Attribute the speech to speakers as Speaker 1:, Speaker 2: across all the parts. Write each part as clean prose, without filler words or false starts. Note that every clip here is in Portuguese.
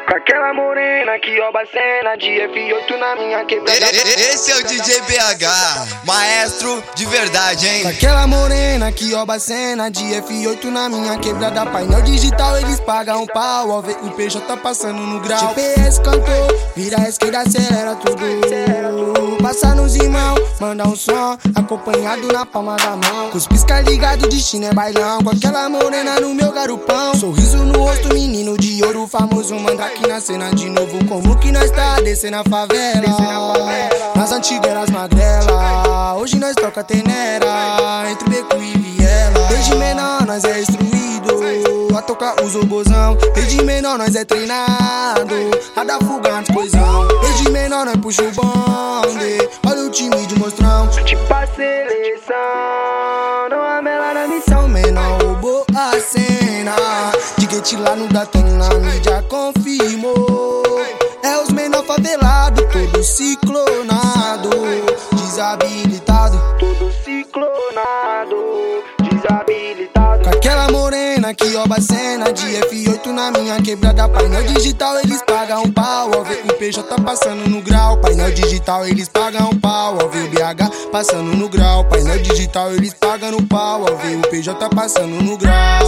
Speaker 1: Com aquela morena que rouba a cena de F8 na minha quebrada.
Speaker 2: Esse é o DJ BH, maestro de verdade, hein?
Speaker 1: Com aquela morena que rouba a cena de F8 na minha quebrada. Painel digital, eles pagam um pau ao ver o PJ tá passando no grau. GPS cantou, vira a esquerda, acelera tudo. Passa nos irmãos, manda um som, acompanhado na palma da mão. Com os pisca ligados, destino é bailão. Com aquela morena no meu garupão, sorriso no rosto, menino de ouro, famoso mandrake na cena de novo. Como que nós tá descendo a favela? Nas antigas eras magrela, hoje nós toca tenera, entre beco e viela. Desde menor nós é instruído a tocar os robozão. Desde menor nós é treinado a dar fuga antes coisão. Desde menor nós puxa o bonde, olha o time de monstrão. Tipo a seleção, não há mela na missão. Menor roubou a cena, Diguete lá no Datão, na mídia confirmou. É os menor favelado, todo ciclonado, desabilitado, todo ciclonado, desabilitado. Com aquela morena que rouba a cena de F8 na minha quebrada. Painel digital, eles pagam um pau ao ver o PJ tá passando no grau. Painel digital, eles pagam um pau ao ver o BH passando no grau. Painel digital, eles pagam no pau ao ver o PJ tá passando no grau.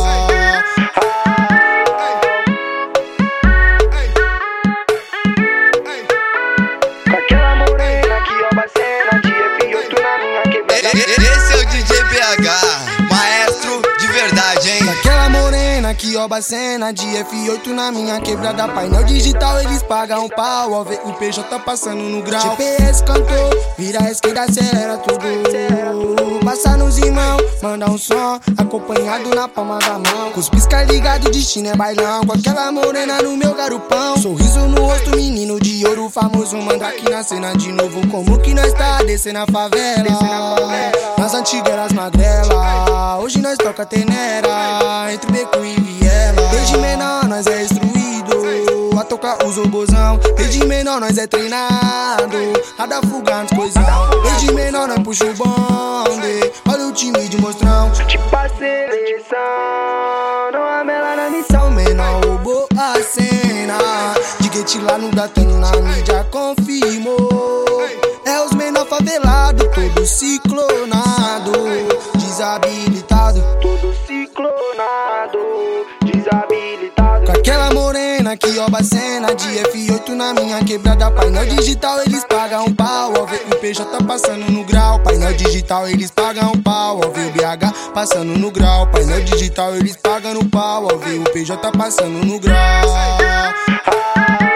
Speaker 2: Esse é o DJ BH, maestro de verdade, hein?
Speaker 1: Com aquela morena que rouba a cena de F8 na minha quebrada. Painel digital, eles pagam um pau ao ver o PJ tá passando no grau. GPS cantou, vira a esquerda, acelera tudo. Passa nos irmãos, manda um som, acompanhado na palma da mão. Com os pisca ligados, destino é bailão. Com aquela morena no meu garupão, sorriso no rosto, menino de ouro, famoso mandrake na cena de novo. Como que nós tá descendo a favela? Nas antigas eras magrela, hoje nós toca tenera, entre beco e viela. Desde menor nós é instruído a tocar os robozão. Desde menor nós é treinado a dar fuga antes coisão. Desde menor nós puxa o bonde, olha o time de monstrão. Tipo a seleção, não há mela na missão. Menor roubou a cena, Diguete lá no Datão, na mídia confirmou. É os menor favelado, todo ciclonado, desabilitado, todo ciclonado, desabilitado. Com aquela morena que rouba a cena de F8 na minha quebrada. Painel digital, eles pagam um pau ao ver o PJ tá passando no grau. Painel digital, eles pagam um pau ao ver o BH passando no grau. Painel digital, eles pagam no pau ao ver o PJ tá passando no grau.